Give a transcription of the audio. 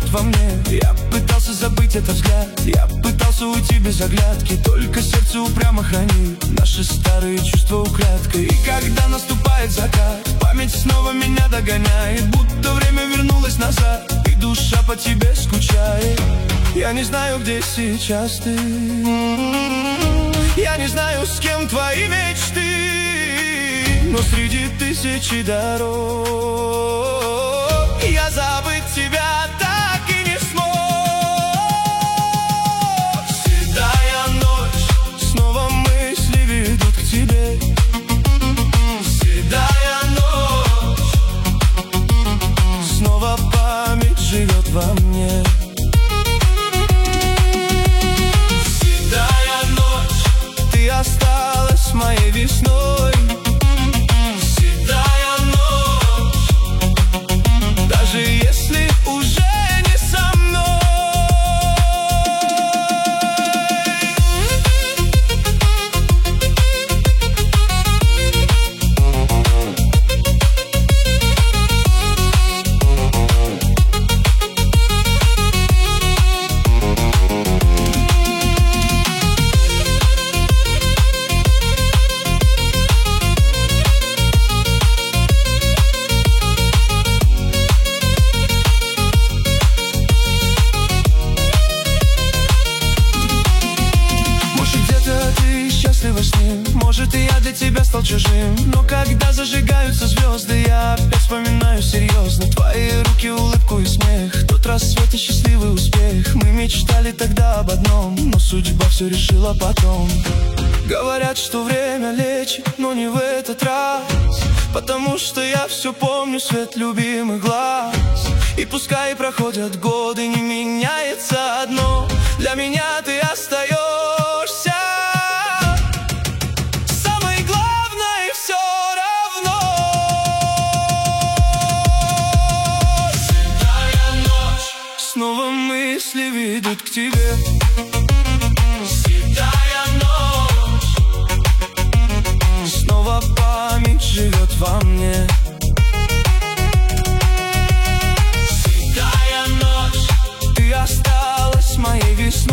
во мне. Я пытался забыть этот взгляд, я пытался уйти без оглядки, только сердце упрямо хранит наши старые чувства украдкой. И когда наступает закат, память снова меня догоняет, будто время вернулось назад, и душа по тебе скучает. Я не знаю, где сейчас ты, я не знаю, с кем твои мечты, но среди тысячи дорог я забыть тебя так и не смог. Седая ночь, снова мысли ведут к тебе. Седая ночь, снова память живет во мне. Седая ночь, ты осталась моей весной. Седая ночь, даже если уже не со мной. Может, и я для тебя стал чужим, но когда зажигаются звезды, я опять вспоминаю серьезно твои руки, улыбку и смех, тот рассвет и счастливый успех. Мы мечтали тогда об одном, но судьба все решила потом. Говорят, что время лечит, но не в этот раз, потому что я все помню свет любимых глаз. И пускай проходят годы, не меняется одно: для меня ты остаешься. Снова мысли ведут к тебе. Седая ночь, снова память живет во мне. Седая ночь, ты осталась моей весной.